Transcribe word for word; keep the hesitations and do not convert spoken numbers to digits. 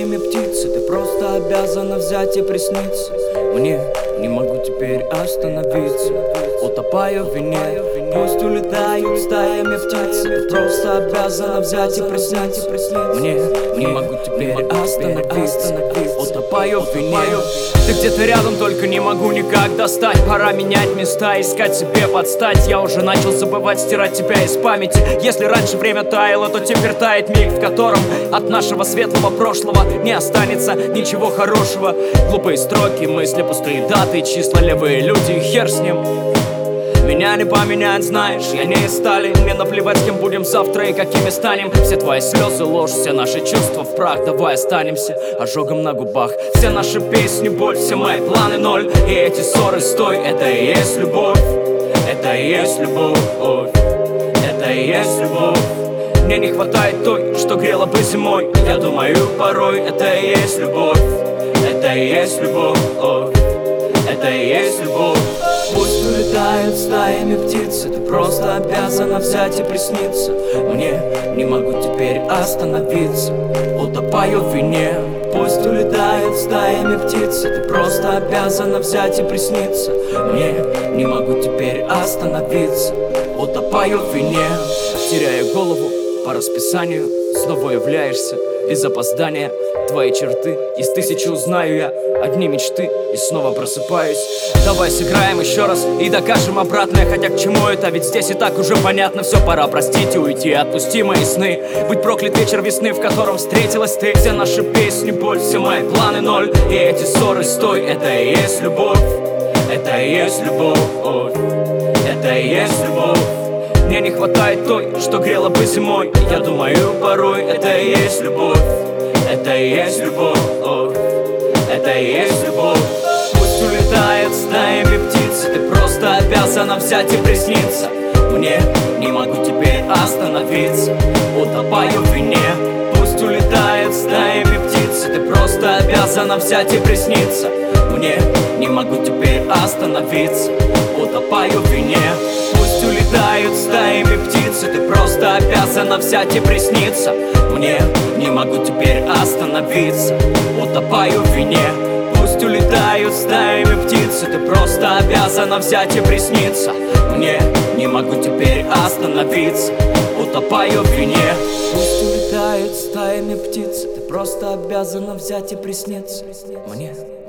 стаями птицы. Ты просто обязана взять и присниться мне. Не могу теперь остановиться, утопаю в вине. Пусть улетают стаями птицы. Ты просто обязана взять и присниться мне. Не могу теперь остановиться, утопаю в вине. Ты где-то рядом, только не могу никак достать. Пора менять места, искать себе подстать. Я уже начал забывать, стирать тебя из памяти. Если раньше время таяло, то теперь тает миг, в котором от нашего светлого прошлого не останется ничего хорошего. Глупые строки, мысли, пустые даты, числа, левые люди, хер с ним. Меня не поменять, знаешь, я не из стали. Мне наплевать, с кем будем завтра и какими станем. Все твои слезы, ложь, все наши чувства в прах. Давай останемся ожогом на губах. Все наши песни, боль, все мои планы ноль. И эти ссоры, стой, это и есть любовь. Это и есть любовь. Это и есть любовь. Мне не хватает той, что грела бы зимой. Я думаю порой, это и есть любовь. Это и есть любовь. Это и есть любовь. Пусть улетают стаями птицы. Ты просто обязана взять и присниться мне. Не могу теперь остановиться, утопаю в вине. Пусть улетают стаями птицы. Ты просто обязана взять и присниться мне. Не могу теперь остановиться, утопаю в вине. Теряю голову по расписанию, снова являешься без опоздания. Твои черты из тысячи узнаю я, одни мечты, и снова просыпаюсь. Давай сыграем еще раз и докажем обратное. Хотя к чему это, ведь здесь и так уже понятно. Все, пора простить и уйти, отпусти мои сны. Быть проклят вечер весны, в котором встретилась ты. Все наши песни, боль, все мои планы ноль. И эти ссоры, стой, это и есть любовь. Это и есть любовь. Это и есть любовь. Мне не хватает той, что грела бы зимой. Я думаю порой, это и есть любовь. Это и есть любовь. Это и есть любовь. Пусть улетает стаями птицы. Ты просто обязана взять и присниться мне. Не могу теперь остановиться, утопаю в вине. Пусть улетает стаями птицы. Ты просто обязана взять и присниться мне. Не могу теперь остановиться, утопаю в вине. Пусть улетают стаями птицы. Ты просто обязана взять и присниться мне. Не могу теперь остановиться, утопаю в вине. Пусть улетают стаями птицы. Ты просто обязана взять и присниться мне. Не могу теперь остановиться, утопаю в вине. Пусть улетают стаями птицы. Ты просто обязана взять и присниться мне.